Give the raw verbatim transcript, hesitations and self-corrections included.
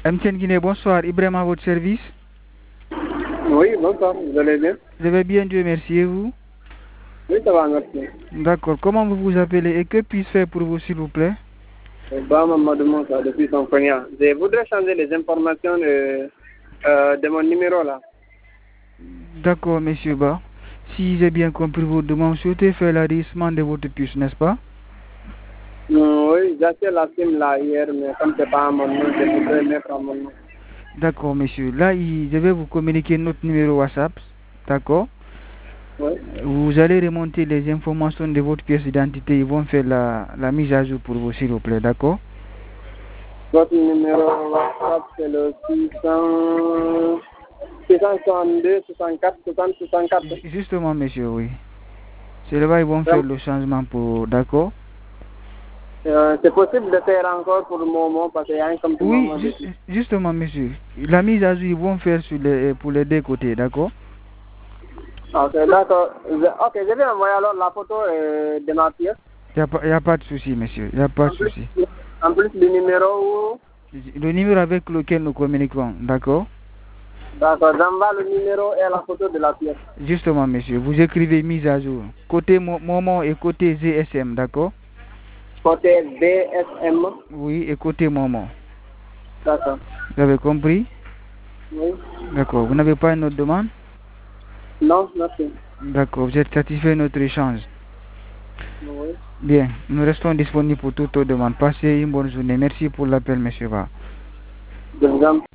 M T N Guinée, bonsoir. Ibrahim à votre service. Oui, bonsoir, vous allez bien? Je vais bien, Dieu merci. Et vous? Oui, ça va, merci. D'accord. Comment vous vous appelez et que puis-je faire pour vous, s'il vous plaît? Bah, maman demande ça depuis son cognac. Je voudrais changer les informations de, euh, de mon numéro là. D'accord, monsieur Ba. Si j'ai bien compris vos demandes, souhaitez faire l'enregistrement de votre puce, n'est-ce pas? Mm, oui, j'ai acheté la SIM là hier, mais comme c'est pas à mon nom, je voudrais mettre à mon nom. D'accord, monsieur. Là, il- je vais vous communiquer notre numéro WhatsApp. D'accord? Oui. Vous allez remonter les informations de votre pièce d'identité. Ils vont faire la, la mise à jour pour vous, s'il vous plaît. D'accord? Votre numéro WhatsApp, c'est le six cents, six cent soixante-deux, soixante-quatre, soixante, soixante-quatre. Ju- Justement, monsieur, oui. C'est là-bas ils vont faire le changement pour... D'accord? Euh, c'est possible de faire encore pour le moment parce qu'il y a un comme Oui, moment ju- dessus. justement, monsieur. La mise à jour, ils vont faire sur les, pour les deux côtés. D'accord? Ok, d'accord. Je- Ok, je vais envoyer alors la photo euh, de ma pièce. Il n'y a, pas- y a pas de souci, monsieur. Il n'y a pas de En plus, souci. en plus du numéro où... Le numéro avec lequel nous communiquons. D'accord? D'accord, j'envoie le numéro et la photo de la pièce. Justement, monsieur. Vous écrivez mise à jour. Côté Mo- Momo et côté Z S M. D'accord? Côté B S M. Oui, et côté Momo. D'accord. Vous avez compris? Oui. D'accord. Vous n'avez pas une autre demande? Non, merci. D'accord. Vous êtes satisfait de notre échange? Oui. Bien. Nous restons disponibles pour toute autre demande. Passez une bonne journée. Merci pour l'appel, monsieur Ba. Je vous en